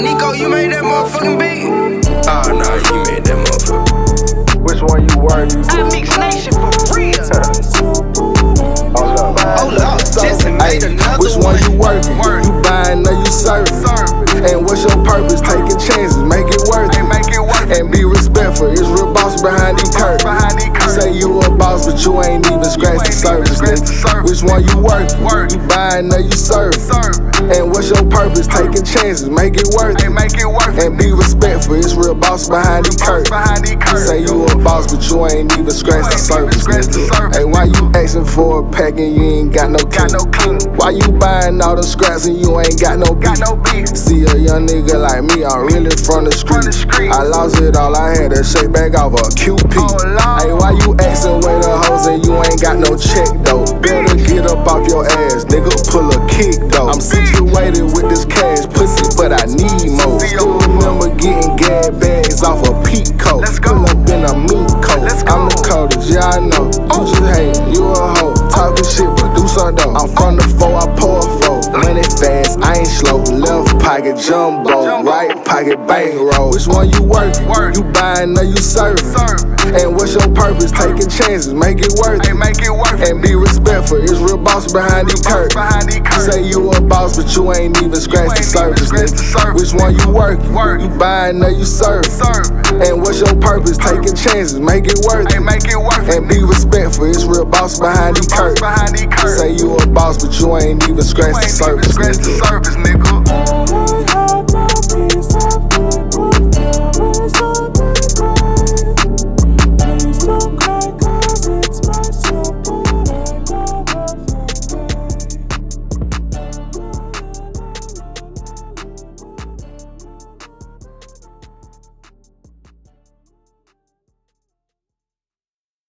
Nico, you made that motherfucking beat? Oh, nah, you made that motherfucker. Which one you working? I mix nation for real. Hold up. Just made another which one you working? You buying or you serving? And what's your purpose? Taking chances, make it worth it. And be respectful, it's real boss behind these curtains. Say you a boss, but you ain't even scratched the surface, nigga. Which one you working? You buying or you serving? And what's your purpose? Taking chances, make it worth it. And be respectful, it's real boss behind these curtains. Say you a boss, but you ain't even scratched the surface, nigga. Hey, why you asking for a pack and you ain't got no king? Why you buying all the scraps and you ain't got no beef? See a young nigga like me, I'm really from the street. I lost it all, I had to shake back off a QP. Hey, why you asking where the hoes and you ain't got no check though? Better get up off your ass, nigga, pull a kick though. I'm situated with this cash pussy, but I need more. Still remember getting gas bags off a peak coat. Pull up in a meat coat. I'm the coldest, yeah I know. You just hatin', you a hoe. Talking shit, but do something though. I'm from the 4, I pour a 4. Money fast, I ain't slow. Left pocket jumbo, right pocket bankroll. Which one you working? You buying or you serving? And what's your purpose? Taking chances, make it worth it. And be respectful, it's real boss behind these curtains. Say you a boss, but you ain't even scratched the surface, nigga. Which one you working? You buying or you serving? And what's your purpose? Taking chances, make it worth it. And be respectful, it's real boss behind these curtains. Say you a boss, but you ain't even scratched the surface, nigga.